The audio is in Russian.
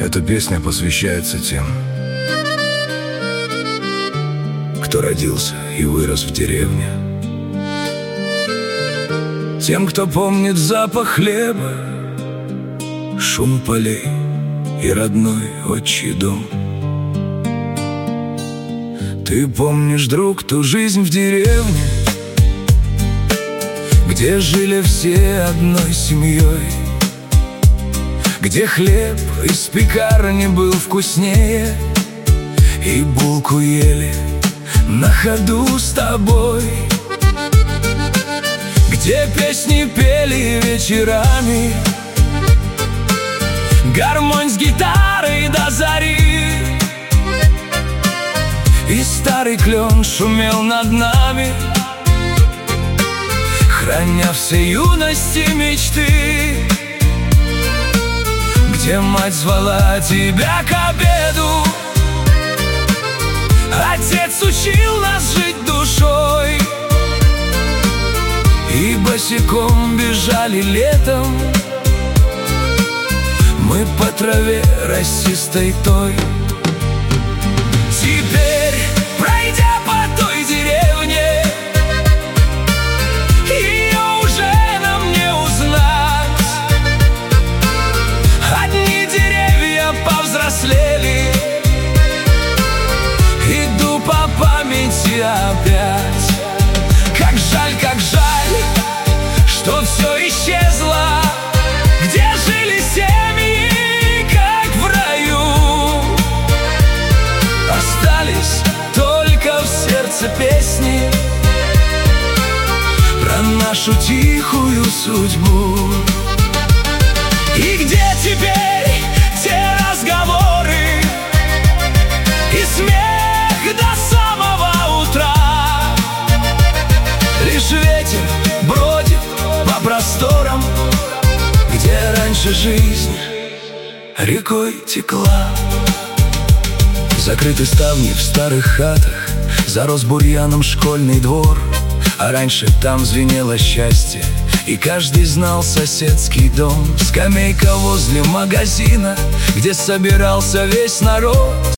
Эта песня посвящается тем, кто родился и вырос в деревне, тем, кто помнит запах хлеба, шум полей и родной отчий дом. Ты помнишь, друг, ту жизнь в деревне, где жили все одной семьей, где хлеб из пекарни был вкуснее, и булку ели на ходу с тобой, где песни пели вечерами, гармонь с гитарой до зари, и старый клен шумел над нами, храня все юности мечты, где мать звала тебя к обеду, отец учил нас жить душой, и босиком бежали летом мы по траве росистой той. Теперь, пройдя по той деревне, ее уже нам не узнать. Одни деревья повзрослели, иду по памяти опять. Как жаль, что все исчезло, где жили семьи, как в раю. Остались только в сердце песни про нашу тихую судьбу. И где теперь те разговоры и смех до самого утра? Лишь ветер бродит по просторам, где раньше жизнь рекой текла. Закрыты ставни в старых хатах, зарос бурьяном школьный двор, а раньше там звенело счастье, и каждый знал соседский дом. Скамейка возле магазина, где собирался весь народ.